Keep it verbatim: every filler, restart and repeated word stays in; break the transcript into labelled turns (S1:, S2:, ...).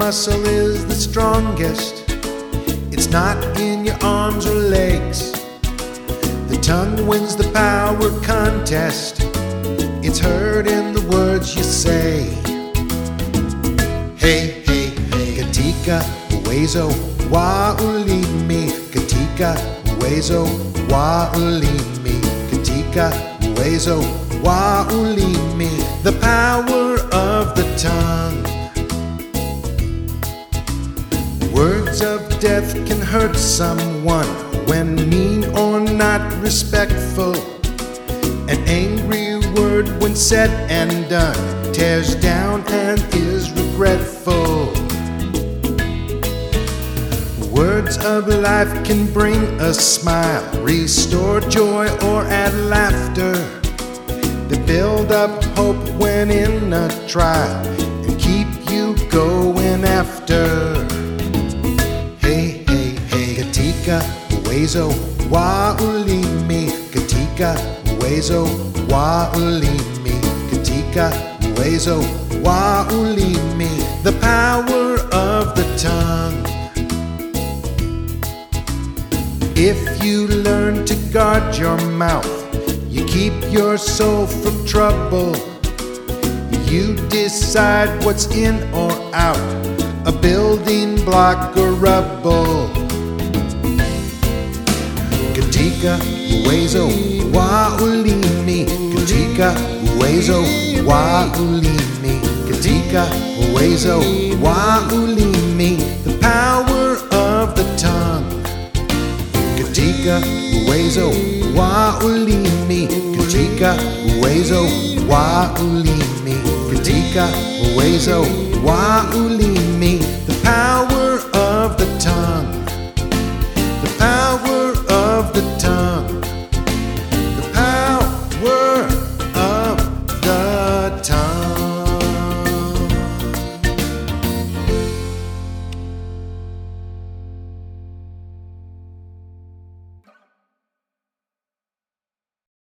S1: muscle is the strongest? It's not in your arms or legs. The tongue wins the power contest. It's heard in the words you say. Hey, hey, hey. Katika uwezo wa ulimi. Katika uwezo wa ulimi. Katika uwezo wa ulimi. The power of the tongue. Words of death can hurt someone when mean or not respectful. An angry word when said and done tears down and is regretful. Words of life can bring a smile, restore joy or add laughter. They build up hope when in a trial and keep you going after. Hey, hey, hey. Katika uwezo wa ulimi. Katika uwezo wa ulimi. Katika uwezo wa ulimi. The power of the tongue. If you learn to guard your mouth, you keep your soul from trouble. You decide what's in or out, a building block or rubble. Katika uwezo wa ulimi. Katika uwezo wa ulimi. Katika uwezo wa ulimi. The power of the tongue. Katika uwezo wa ulimi. Katika uwezo wa ulimi. Katika uwezo wa ulimi.